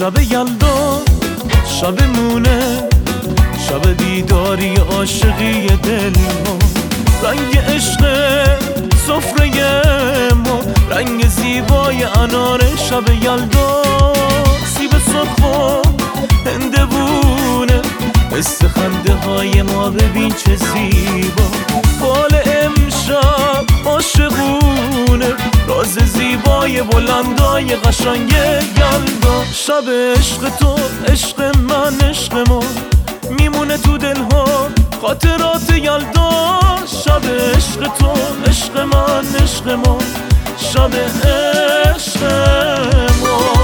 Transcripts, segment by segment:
شب یلدا، شب مونه، شب دیداری عاشقی دل ما، رنگ عشق سفره ما، رنگ زیبای انار شب یلدا، سیب سرخ و هندوونه، مثل خنده های ما ببین چه زیبا، بال امشب عاشقونه، راز زیبای بلندای قشنگ یلدا. شب عشق تو، عشق من، عشق ما، میمونه تو دلها خاطرات یلدا. شب عشق تو، عشق من، عشق ما، شب عشق ما.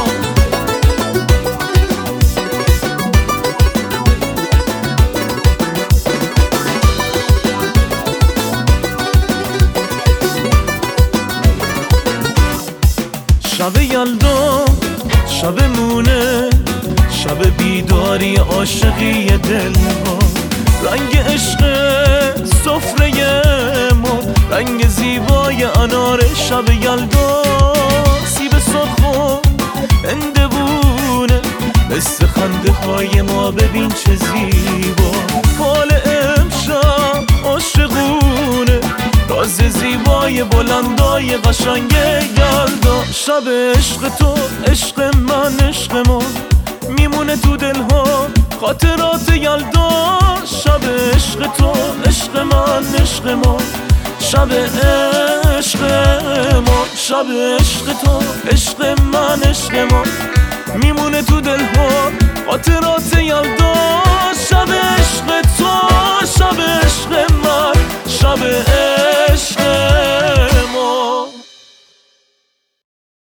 شب یلدا، شب مونه، شب بیداری عاشقی دل ما، رنگ عشق سفره ما، رنگ زیبای انار شب یلدا، سیب سرخ و هندوونه، مثل خنده های ما ببین چه زیبا، حال امشب عاشقونه، راز زیبای بلندای قشنگ یلدا. شب عشق تو، عشق من، عشق ما، میمونه تو دلها خاطرات یلدا. شب عشق تو، عشق من، عشق ما، شب عشق ما، شب عشق تو، عشق من، عشق ما، میمونه تو دلها خاطرات یلدا. شب عشق تو.